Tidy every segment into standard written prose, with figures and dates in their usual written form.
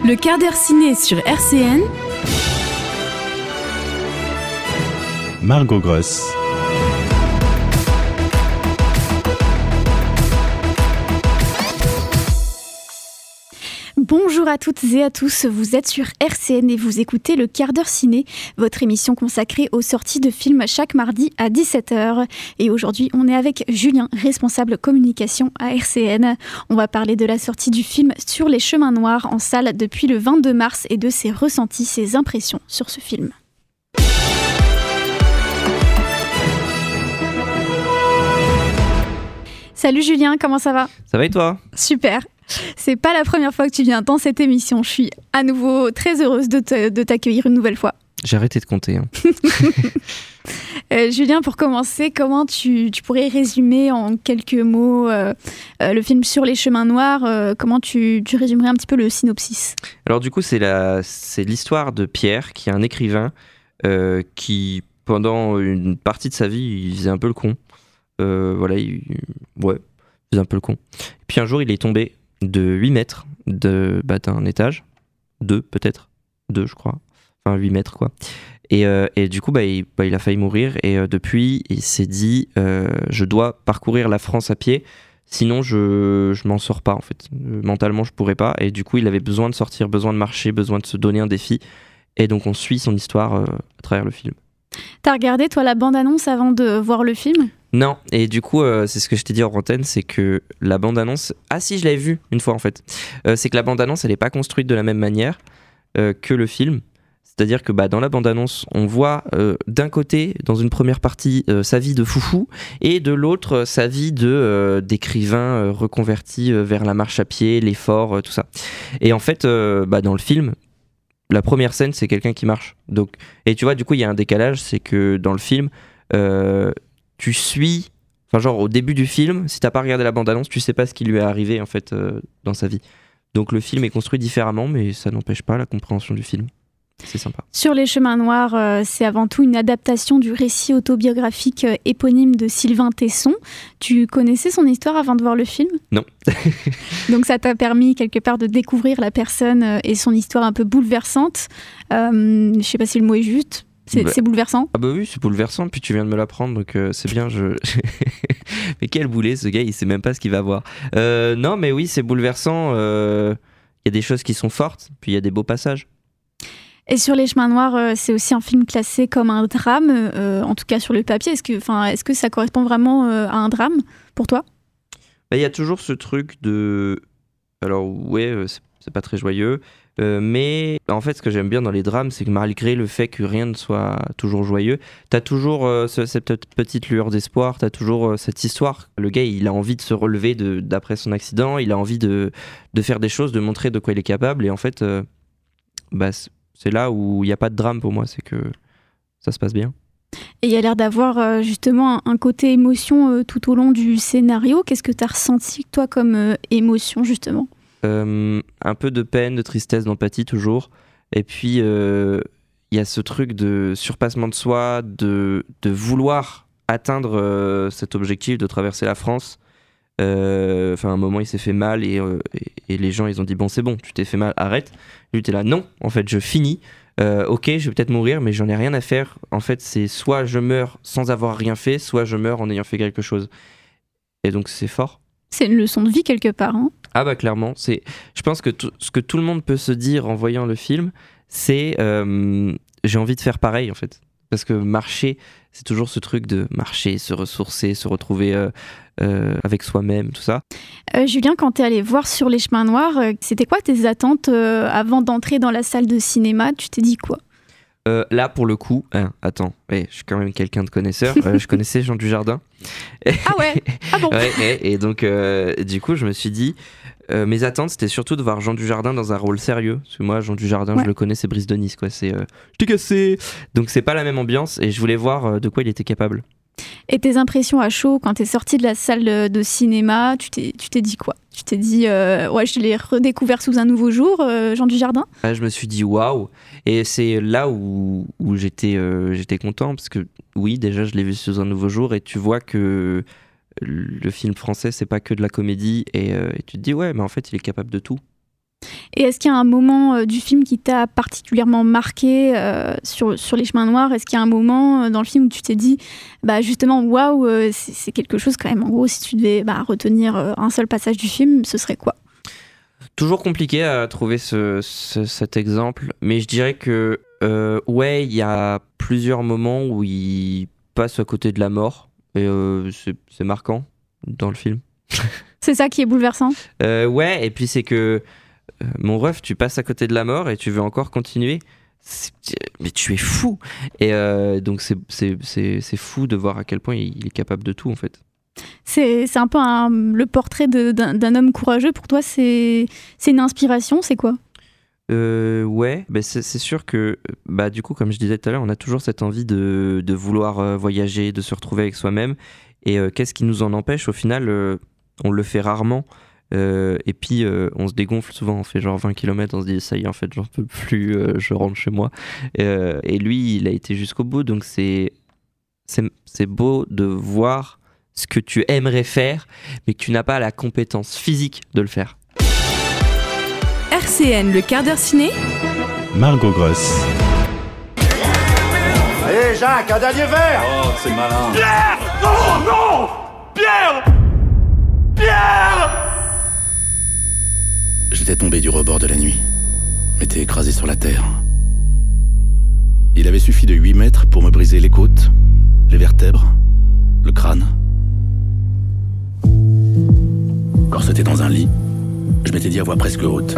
Le quart d'heure ciné sur RCN. Margot Gross. Bonjour à toutes et à tous, vous êtes sur RCN et vous écoutez le quart d'heure ciné, votre émission consacrée aux sorties de films chaque mardi à 17h. Et aujourd'hui, on est avec Julien, responsable communication à RCN. On va parler de la sortie du film Sur les chemins noirs en salle depuis le 22 mars et de ses ressentis, ses impressions sur ce film. Salut Julien, comment ça va ? Ça va et toi ? Super. C'est pas la première fois que tu viens dans cette émission. Je suis à nouveau très heureuse de t'accueillir une nouvelle fois. J'ai arrêté de compter. Julien, pour commencer, comment tu pourrais résumer en quelques mots le film Sur les chemins noirs ? Comment tu résumerais un petit peu le synopsis ? Alors du coup, c'est l'histoire de Pierre, qui est un écrivain qui, pendant une partie de sa vie, il faisait un peu le con. Il faisait un peu le con. Et puis un jour, il est tombé de 8 mètres d'un étage. 2 peut-être. 2 je crois. Enfin 8 mètres quoi. Et du coup il a failli mourir et depuis il s'est dit je dois parcourir la France à pied sinon je m'en sors pas en fait. Mentalement je pourrais pas et du coup il avait besoin de sortir, besoin de marcher, besoin de se donner un défi et donc on suit son histoire à travers le film. T'as regardé toi la bande-annonce avant de voir le film ? Non, et du coup, c'est ce que je t'ai dit en antenne, c'est que la bande-annonce... Ah si, je l'avais vue une fois en fait. C'est que la bande-annonce, elle n'est pas construite de la même manière que le film. C'est-à-dire que dans la bande-annonce, on voit d'un côté, dans une première partie, sa vie de foufou, et de l'autre, sa vie d'écrivain reconverti vers la marche à pied, l'effort, tout ça. Et en fait, dans le film... La première scène, c'est quelqu'un qui marche. Donc, et tu vois, du coup, il y a un décalage, c'est que dans le film, tu suis, au début du film, si t'as pas regardé la bande-annonce, tu sais pas ce qui lui est arrivé en fait dans sa vie. Donc le film est construit différemment, mais ça n'empêche pas la compréhension du film. C'est sympa. Sur les chemins noirs, c'est avant tout une adaptation du récit autobiographique éponyme de Sylvain Tesson. Tu connaissais son histoire avant de voir le film ? Non. Donc ça t'a permis quelque part de découvrir la personne et son histoire un peu bouleversante. Je sais pas si le mot est juste. C'est bouleversant ? Ah bah oui, c'est bouleversant, puis tu viens de me l'apprendre, donc c'est bien. Mais quel boulet, ce gars, il sait même pas ce qu'il va voir. Non, mais oui, c'est bouleversant. Il y a des choses qui sont fortes, puis il y a des beaux passages. Et Sur les chemins noirs, c'est aussi un film classé comme un drame, en tout cas sur le papier. Est-ce que ça correspond vraiment à un drame pour toi ? Il y a toujours ce truc de... Alors ouais, c'est pas très joyeux, mais en fait ce que j'aime bien dans les drames, c'est que malgré le fait que rien ne soit toujours joyeux, t'as toujours cette petite lueur d'espoir, t'as toujours cette histoire. Le gars, il a envie de se relever d'après son accident, il a envie de faire des choses, de montrer de quoi il est capable, et en fait... c'est là où il n'y a pas de drame pour moi, c'est que ça se passe bien. Et il y a l'air d'avoir justement un côté émotion tout au long du scénario. Qu'est-ce que tu as ressenti toi comme émotion justement ? Un peu de peine, de tristesse, d'empathie toujours. Et puis il y a ce truc de surpassement de soi, de vouloir atteindre cet objectif de traverser la France. À un moment il s'est fait mal et les gens ils ont dit bon c'est bon, tu t'es fait mal, arrête. Lui t'es là non, en fait je finis, ok je vais peut-être mourir mais j'en ai rien à faire. En fait c'est soit je meurs sans avoir rien fait, soit je meurs en ayant fait quelque chose. Et donc c'est fort. C'est une leçon de vie quelque part, hein ? Ah bah clairement, je pense que ce que tout le monde peut se dire en voyant le film, c'est j'ai envie de faire pareil en fait. Parce que marcher, c'est toujours ce truc de marcher, se ressourcer, se retrouver avec soi-même, tout ça. Julien, quand t'es allé voir Sur les chemins noirs, c'était quoi tes attentes avant d'entrer dans la salle de cinéma ? Tu t'es dit quoi ? Là, pour le coup, attends, je suis quand même quelqu'un de connaisseur. Je connaissais Jean Dujardin. Ah ouais ? Ah bon ? Et donc, du coup, je me suis dit... mes attentes, c'était surtout de voir Jean Dujardin dans un rôle sérieux. Parce que moi, Jean Dujardin, je le connais, c'est Brice de Nice, quoi. C'est je t'ai cassé. Donc, c'est pas la même ambiance et je voulais voir de quoi il était capable. Et tes impressions à chaud quand t'es sorti de la salle de cinéma, tu t'es dit quoi ? Tu t'es dit, je l'ai redécouvert sous un nouveau jour, Jean Dujardin ? Je me suis dit waouh. Et c'est là où j'étais content parce que oui, déjà, je l'ai vu sous un nouveau jour et tu vois que le film français c'est pas que de la comédie et tu te dis ouais mais en fait il est capable de tout. Et est-ce qu'il y a un moment du film qui t'a particulièrement marqué sur les chemins noirs? Est-ce qu'il y a un moment dans le film où tu t'es dit, justement, waouh, c'est quelque chose quand même. En gros, si tu devais retenir un seul passage du film, ce serait quoi? Toujours compliqué à trouver cet exemple, mais je dirais que il y a plusieurs moments où il passe à côté de la mort, et c'est marquant dans le film. C'est ça qui est bouleversant? Et puis c'est que mon ref, tu passes à côté de la mort et tu veux encore continuer. Mais tu es fou. Et donc c'est fou de voir à quel point il est capable de tout en fait. C'est un peu le portrait d'un homme courageux. Pour toi, c'est une inspiration, c'est quoi? C'est sûr que du coup, comme je disais tout à l'heure, on a toujours cette envie de vouloir voyager, de se retrouver avec soi-même. Et qu'est-ce qui nous en empêche? Au final, on le fait rarement. Et puis on se dégonfle souvent, on fait genre 20 km, on se dit ça y est, en fait j'en peux plus, je rentre chez moi. Et lui, il a été jusqu'au bout, donc c'est beau de voir ce que tu aimerais faire, mais que tu n'as pas la compétence physique de le faire. RCN, le quart d'heure ciné. Margot Gross. Allez Jacques, un dernier verre. Oh, c'est malin. Pierre! Non, non! Pierre! Pierre! J'étais tombé du rebord de la nuit. M'étais écrasé sur la terre. Il avait suffi de 8 mètres pour me briser les côtes, les vertèbres, le crâne. Quand c'était dans un lit, je m'étais dit à voix presque haute: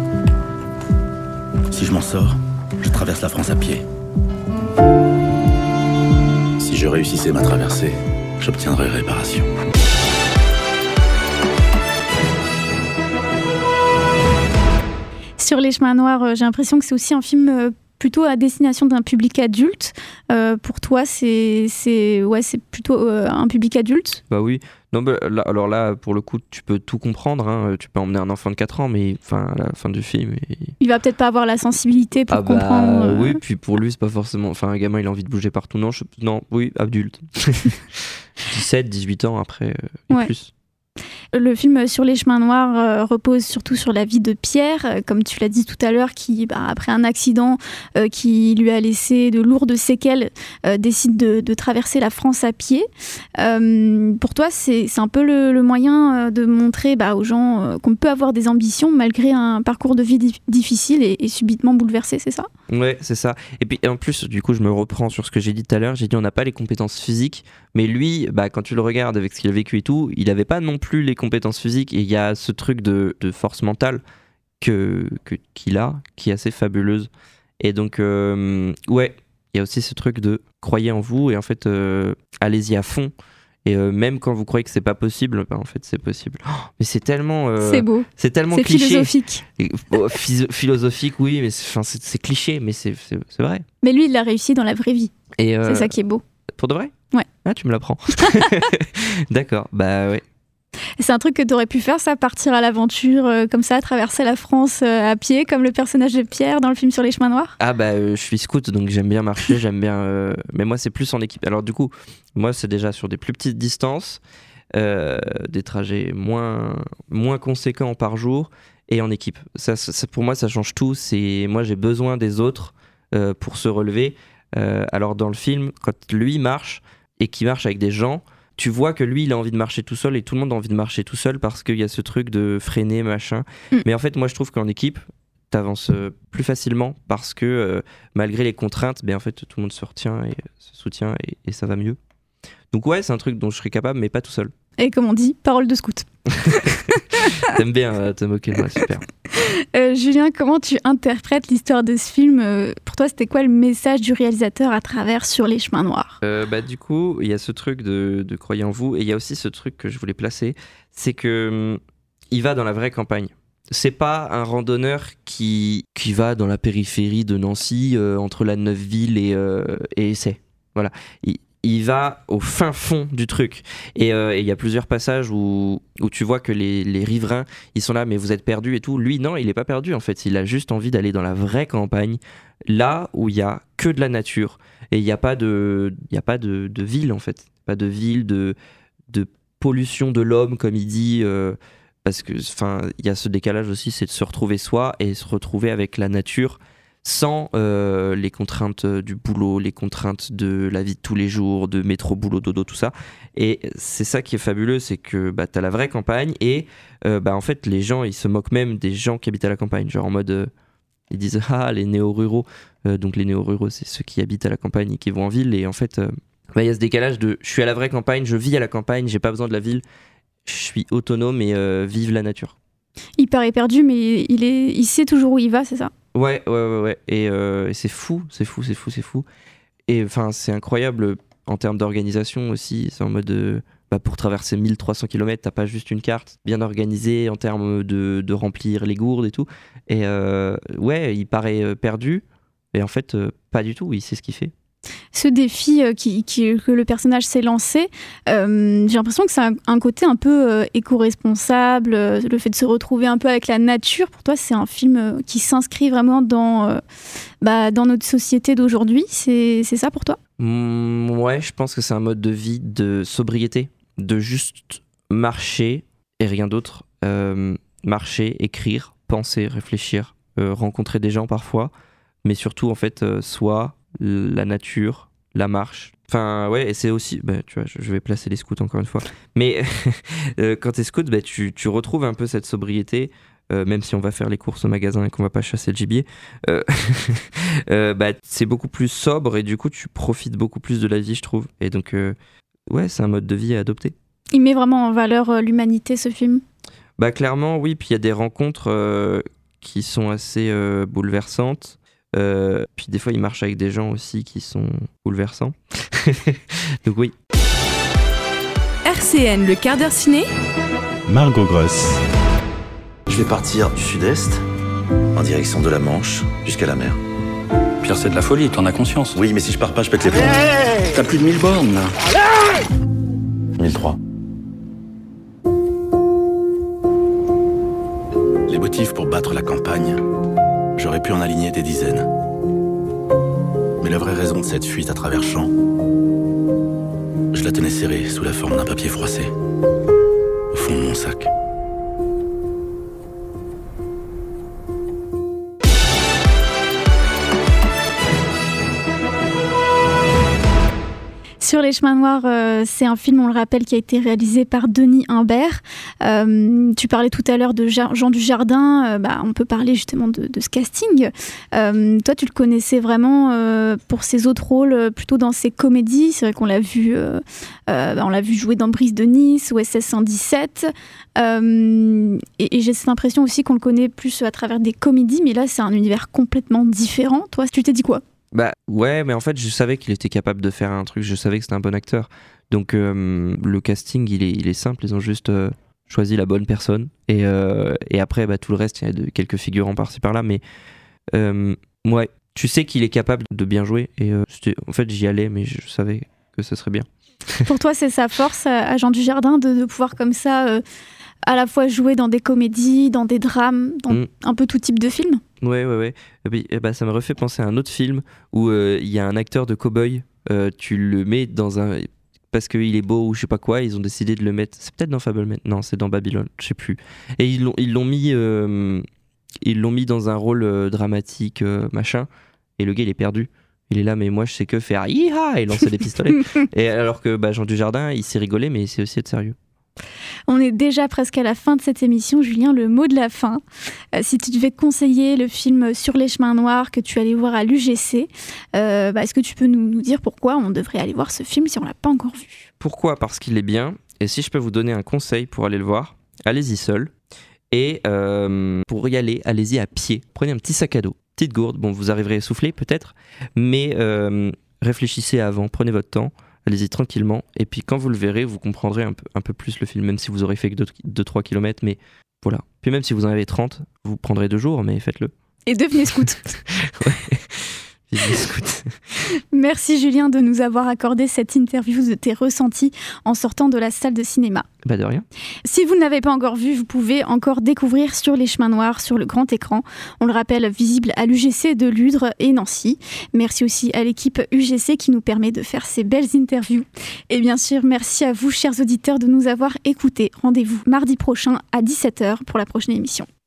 si je m'en sors, je traverse la France à pied. Si je réussissais ma traversée, j'obtiendrais réparation. Sur les chemins noirs, j'ai l'impression que c'est aussi un film plutôt à destination d'un public adulte. Pour toi, c'est plutôt un public adulte? Bah oui. Non, alors là, pour le coup, tu peux tout comprendre. Hein. Tu peux emmener un enfant de 4 ans, mais à la fin du film... Il va peut-être pas avoir la sensibilité pour comprendre. Oui, puis pour lui, c'est pas forcément... un gamin, il a envie de bouger partout. Non, oui, adulte. 17, 18 ans après, et plus. Le film Sur les chemins noirs repose surtout sur la vie de Pierre, comme tu l'as dit tout à l'heure, qui, après un accident qui lui a laissé de lourdes séquelles, décide de traverser la France à pied. Pour toi, c'est un peu le moyen de montrer aux gens qu'on peut avoir des ambitions malgré un parcours de vie difficile et subitement bouleversé, c'est ça? Ouais, c'est ça. Et puis en plus, du coup, je me reprends sur ce que j'ai dit tout à l'heure. J'ai dit on n'a pas les compétences physiques, mais lui, quand tu le regardes avec ce qu'il a vécu et tout, il n'avait pas non plus les compétences physiques, et il y a ce truc de force mentale qu'il a, qui est assez fabuleuse. Et donc, il y a aussi ce truc de croyez en vous, et en fait, allez-y à fond. Et même quand vous croyez que c'est pas possible, en fait c'est possible. Oh, mais c'est tellement... c'est beau. C'est tellement c'est cliché. Philosophique. Philosophique, oui, mais c'est cliché, mais c'est vrai. Mais lui, il l'a réussi dans la vraie vie. Et c'est ça qui est beau. Pour de vrai? Ouais. Ah, tu me l'apprends. D'accord, ouais. C'est un truc que tu aurais pu faire, ça, partir à l'aventure comme ça, traverser la France à pied, comme le personnage de Pierre dans le film Sur les chemins noirs? Je suis scout, donc j'aime bien marcher, mais moi c'est plus en équipe. Alors du coup, moi c'est déjà sur des plus petites distances, des trajets moins conséquents par jour, et en équipe. Ça, pour moi, ça change tout. Moi j'ai besoin des autres pour se relever. Alors dans le film, quand lui marche, et qu'il marche avec des gens, tu vois que lui, il a envie de marcher tout seul, et tout le monde a envie de marcher tout seul, parce qu'il y a ce truc de freiner, machin. Mais en fait, moi, je trouve qu'en équipe, t'avances plus facilement, parce que malgré les contraintes, en fait, tout le monde se retient et se soutient, et ça va mieux. Donc ouais, c'est un truc dont je serais capable, mais pas tout seul. Et comme on dit, parole de scout. T'aimes bien te moquer de moi, super. Julien, comment tu interprètes l'histoire de ce film? Pour toi, c'était quoi le message du réalisateur à travers Sur les chemins noirs? Du coup, il y a ce truc de croyez en vous, et il y a aussi ce truc que je voulais placer, c'est que il va dans la vraie campagne. C'est pas un randonneur qui va dans la périphérie de Nancy, entre la Neuveville et Essay. Voilà. Il va au fin fond du truc, et il y a plusieurs passages où tu vois que les riverains, ils sont là, mais vous êtes perdus et tout. Lui, non, il est pas perdu en fait, il a juste envie d'aller dans la vraie campagne, là où il y a que de la nature, et il y a pas de ville en fait, pas de ville, de pollution de l'homme comme il dit, parce que il y a ce décalage aussi, c'est de se retrouver soi et se retrouver avec la nature sans les contraintes du boulot, les contraintes de la vie de tous les jours, de métro, boulot, dodo, tout ça. Et c'est ça qui est fabuleux, c'est que t'as la vraie campagne et en fait les gens ils se moquent même des gens qui habitent à la campagne, genre en mode ils disent les néo-ruraux, donc les néo-ruraux c'est ceux qui habitent à la campagne et qui vont en ville, et en fait il y a ce décalage de je suis à la vraie campagne, je vis à la campagne, j'ai pas besoin de la ville, je suis autonome et vive la nature. Il paraît perdu mais il sait toujours où il va, c'est ça? Ouais. Et c'est fou. Et c'est incroyable en termes d'organisation aussi. C'est en mode pour traverser 1300 km, t'as pas juste une carte bien organisée en termes de remplir les gourdes et tout. Et il paraît perdu. Et en fait, pas du tout. Il sait ce qu'il fait. Ce défi que le personnage s'est lancé, j'ai l'impression que c'est un côté un peu éco-responsable, le fait de se retrouver un peu avec la nature. Pour toi, c'est un film qui s'inscrit vraiment dans notre société d'aujourd'hui. C'est ça pour toi? Ouais, je pense que c'est un mode de vie de sobriété, de juste marcher et rien d'autre. Marcher, écrire, penser, réfléchir, rencontrer des gens parfois, mais surtout en fait soi, la nature, la marche. Et c'est aussi, tu vois, je vais placer les scouts encore une fois. Mais quand t'es scout, tu retrouves un peu cette sobriété, même si on va faire les courses au magasin et qu'on va pas chasser le gibier. C'est beaucoup plus sobre et du coup, tu profites beaucoup plus de la vie, je trouve. Et donc, c'est un mode de vie à adopter. Il met vraiment en valeur l'humanité, ce film? Clairement, oui. Puis il y a des rencontres qui sont assez bouleversantes. Puis des fois il marche avec des gens aussi qui sont bouleversants. Donc oui. RCN, le quart d'heure ciné. Margot Gross. Je vais partir du sud-est, en direction de la Manche, jusqu'à la mer. Pierre, c'est de la folie, t'en as conscience. Oui, mais si je pars pas, je pète les plombs. T'as plus de 1000 bornes, là. 1003. Les motifs pour battre la campagne, j'aurais pu en aligner des dizaines. Mais la vraie raison de cette fuite à travers champs, je la tenais serrée sous la forme d'un papier froissé, au fond de mon sac. Sur les chemins noirs, c'est un film, on le rappelle, qui a été réalisé par Denis Imbert. Tu parlais tout à l'heure de Jean Dujardin, on peut parler justement de ce casting. Toi, tu le connaissais vraiment pour ses autres rôles, plutôt dans ses comédies. C'est vrai qu'on l'a vu, jouer dans Brise de Nice ou SS 117. Et j'ai cette impression aussi qu'on le connaît plus à travers des comédies, mais là, c'est un univers complètement différent. Toi, tu t'es dit quoi ? Ouais, mais en fait je savais qu'il était capable de faire un truc, je savais que c'était un bon acteur, donc le casting il est simple, ils ont juste choisi la bonne personne et après tout le reste, il y a quelques figurants par-ci par-là, mais ouais, tu sais qu'il est capable de bien jouer et en fait j'y allais, mais je savais que ce serait bien. Pour toi c'est sa force à Jean Dujardin de pouvoir comme ça à la fois jouer dans des comédies, dans des drames, dans un peu tout type de film? Ouais. Et puis, ça me refait penser à un autre film où il y a un acteur de cow-boy, tu le mets dans un... Parce qu'il est beau ou je sais pas quoi, ils ont décidé de le mettre... C'est peut-être dans Fableman, non, c'est dans Babylone, je sais plus. Et ils l'ont mis dans un rôle dramatique, machin, et le gars il est perdu. Il est là, mais moi je sais que faire hi-ha et lancer des pistolets. Et alors que Jean Dujardin, il sait rigoler, mais il sait aussi être sérieux. On est déjà presque à la fin de cette émission. Julien, le mot de la fin. Si tu devais conseiller le film Sur les chemins noirs que tu allais voir à l'UGC, est-ce que tu peux nous dire pourquoi on devrait aller voir ce film si on ne l'a pas encore vu? Pourquoi? Parce qu'il est bien. Et si je peux vous donner un conseil pour aller le voir, allez-y seul. Et pour y aller, allez-y à pied. Prenez un petit sac à dos, petite gourde. Bon, vous arriverez essoufflé peut-être, mais réfléchissez avant, prenez votre temps. Allez-y tranquillement, et puis quand vous le verrez, vous comprendrez un peu plus le film, même si vous aurez fait que 2-3 km, mais voilà. Puis même si vous en avez 30, vous prendrez 2 jours, mais faites-le. Et devenez scout. Ouais. Vive les scouts. Merci Julien de nous avoir accordé cette interview de tes ressentis en sortant de la salle de cinéma. Bah de rien. Si vous ne l'avez pas encore vu, vous pouvez encore découvrir Sur les chemins noirs sur le grand écran. On le rappelle, visible à l'UGC de Ludre et Nancy. Merci aussi à l'équipe UGC qui nous permet de faire ces belles interviews. Et bien sûr, merci à vous, chers auditeurs, de nous avoir écoutés. Rendez-vous mardi prochain à 17h pour la prochaine émission.